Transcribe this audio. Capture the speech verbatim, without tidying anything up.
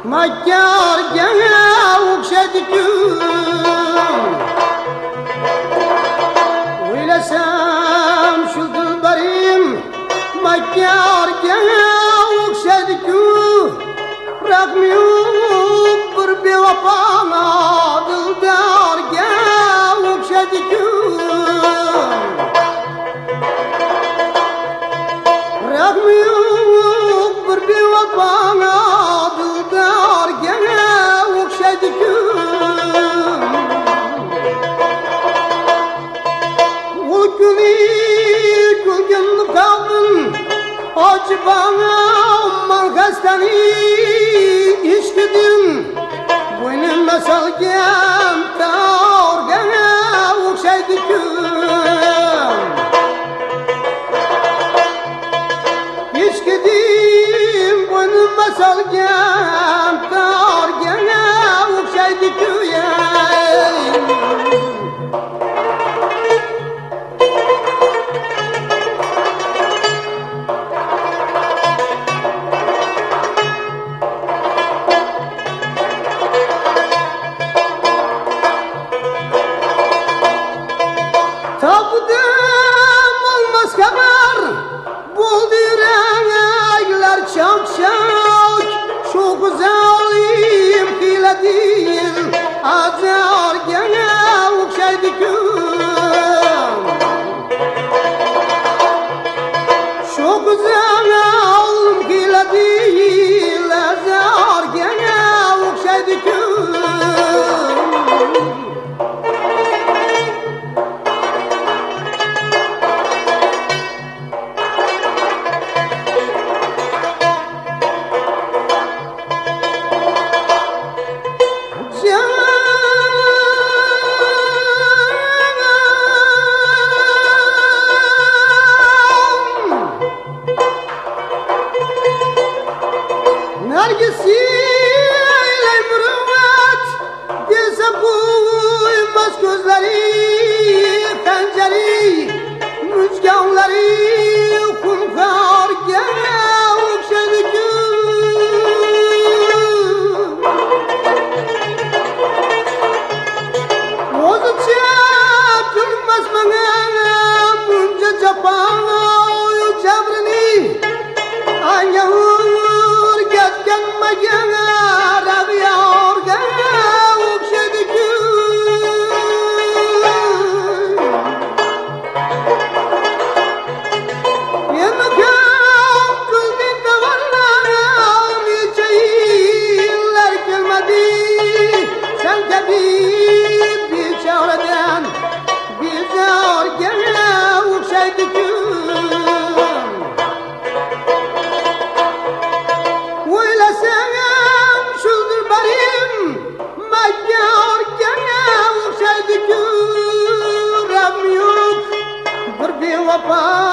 Makkar okşadıkım Oylasam şu dilberim Makkar okşadıkım Bırakmıyor bir bevafana Dildar okşadıkım Bırakmıyor bir bevafana Dildar okşadıkım O günü gülgün kaldın Acı bana aman hastani işledim Boynuma salgam taorgana okşaydıkım İşledim boynuma salgam taorgana okşaydıkım Tapdım olmaz kadar Bulduran aylar çok çok Şu güzelim hile değil Azar gene okşaydıkım Şu güzelim hile değil Azar gene okşaydıkım Nergisiyle mürüvvet Gelse buymaz gözleri Penceri müzganları Kumkar gene okşadıkım Ozu çapılmaz bana Bunca capana oyu cabrini Anyağır getken magana Rabiyor gana okşadıkım Yemekem kıldık da varlarım Nice yıllar gelmedi Sen tabi bir çağrıdan Bizar gana okşadıkım Oylasam şu dilberim Makkar okşadıkım Rabbim yok bir bevafana